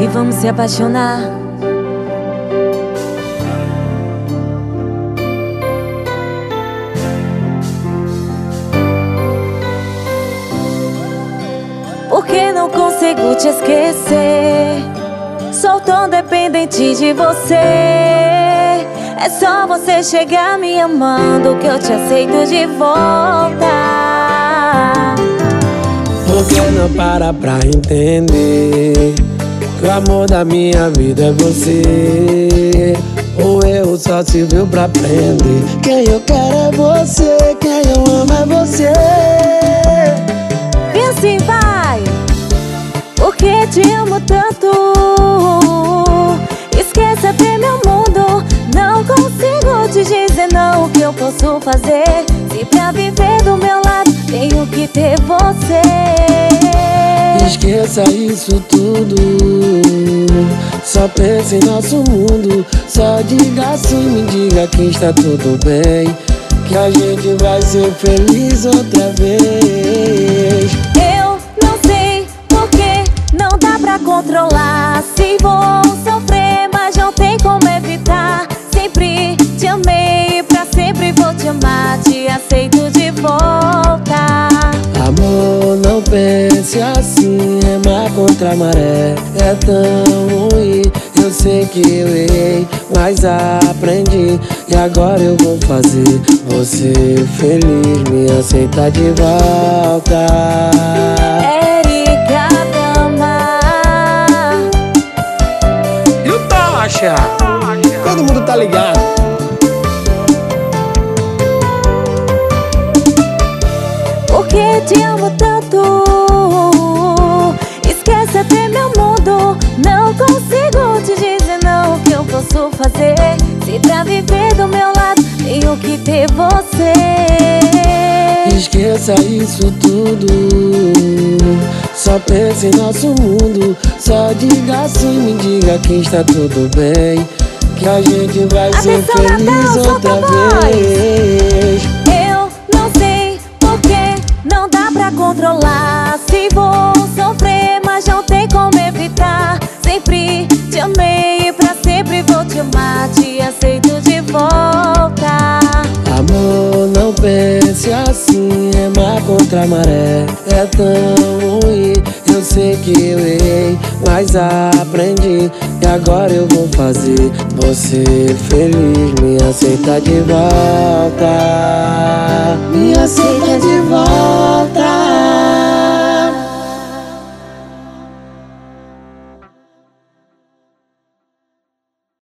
e vamos se apaixonar. Porque não consigo te esquecer. Sou tão dependente de você. É só você chegar me amando que eu te aceito de volta. Por que não para pra entender que o amor da minha vida é você? O erro só serviu pra aprender. Quem eu quero é você, quem eu amo é você. E assim vai, porque te amo tanto. Esqueça até meu mundo. Não consigo te dizer não. O que eu posso fazer? Se pra viver do meu lado tenho que ter você. Esqueça isso tudo. Só pense em nosso mundo. Só diga sim, me diga que está tudo bem, que a gente vai ser feliz outra vez. Eu não sei porque não dá pra controlar. Se vou sofrer, mas não tem como evitar. Sempre te amei e pra sempre vou te amar. Te aceito de volta. Amor, não pense assim, remar contra a maré é tão ruim. Eu sei que eu errei, mas aprendi. E agora eu vou fazer você feliz, me aceitar de volta. Érica Dama. E o Tocha? Todo mundo tá ligado. Porque te amo tanto. Esquece até meu mundo. Não consigo te dizer não. O que eu posso fazer? Se pra viver do meu lado tenho que ter você. Esqueça isso tudo. Só pense em nosso mundo. Só diga sim, me diga que está tudo bem, que a gente vai ser feliz Natal, outra solta vez. Eu não sei porque não dá pra controlar. Se vou sofrer, mas não tem como evitar. Sempre te amei e pra sempre vou te amar. Te aceito de volta. Amor, não pense assim, remar contra a maré é tão ruim. Eu sei que eu errei, mas aprendi. E agora eu vou fazer você feliz, me aceitar de volta. Me aceitar